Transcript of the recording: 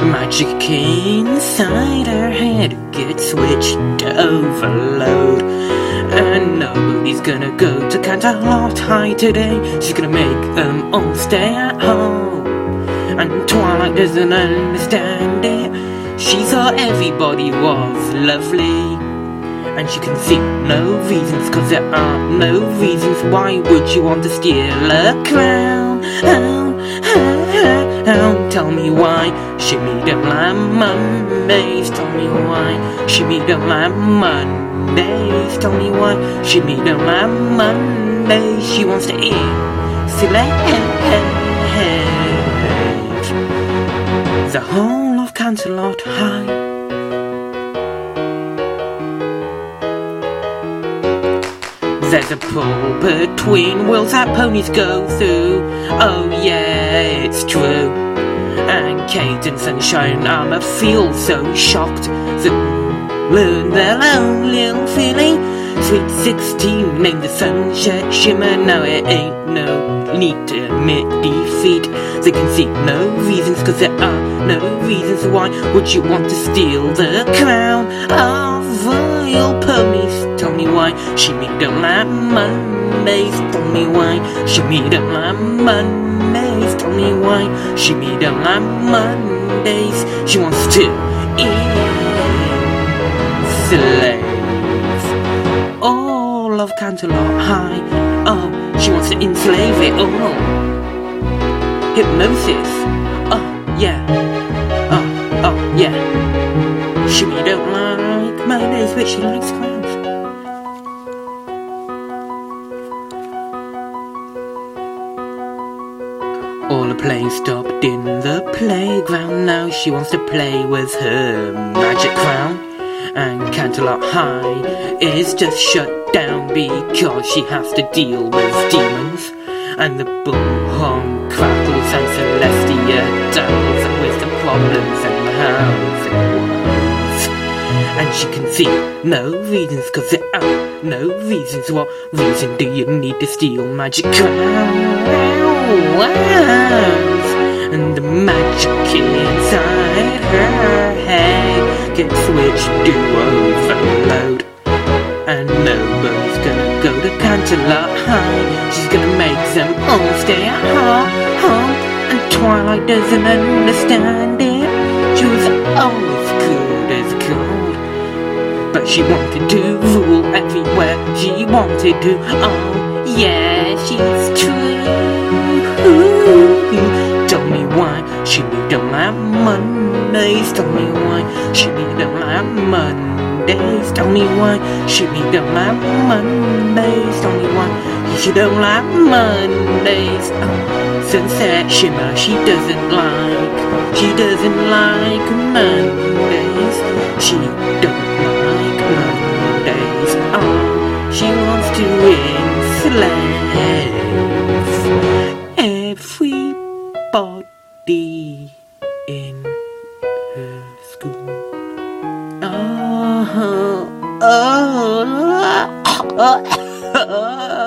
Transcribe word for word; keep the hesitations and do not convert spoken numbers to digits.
Magic inside her head gets switched to overload, and nobody's gonna go to Canterlot High today. She's gonna make them all stay at home, and Twilight doesn't understand it. She thought everybody was lovely, and she can see no reasons, cause there are no reasons. Why would you want to steal a crown? Oh, oh, oh, oh. Tell me why. Shimmy don't like Mondays. Tell me why. Shimmy don't like Mondays. Tell me why. Shimmy don't like Mondays. She wants to insulate the whole of Canterlot High. There's a pull between worlds that ponies go through. Oh yeah, it's true. And Kate and Sunshine Armour feel so shocked that learn their own little feeling. Sweet sixteen named the Sunset Shimmer. Now it ain't no need to admit defeat. They can see no reasons, cause there are no reasons. Why would you want to steal the crown of royal ponies? Tell me why. Shimmy don't like Mondays. Tell me why. Shimmy don't like Mondays. Tell me why. Shimmy don't like Mondays. She wants to enslave all of Canterlot High. Oh, she wants to enslave it all. Hypnosis. Oh, yeah. Oh, oh, yeah. Shimmy don't like Mondays, but she likes crowns. All the playing stopped in the playground. Now she wants to play with her magic crown. And Canterlot High is just shut down because she has to deal with demons. And the bullhorn crackles and Celestia dazzles with the problems and how it was. And she can see no reasons, cause there are no reasons. What reason do you need to steal magic crowns? And the magic inside her head gets switched to overload, and nobody's gonna go to Canterlot High. She's gonna make them all stay at home, and Twilight doesn't understand it. She was always good as gold, but she wanted to rule everywhere she wanted to. Oh yeah, she's true. Tell me why. Shimmy don't like Mondays. Tell me why. Shimmy don't like Mondays. Tell me why. Shimmy don't like Mondays. Tell me why. She don't like Mondays. Oh, Sunset Shimmer she doesn't like. She doesn't like Mondays. She don't like Mondays. Oh, she wants to enslave everybody in her school. Oh, oh, oh, oh, oh.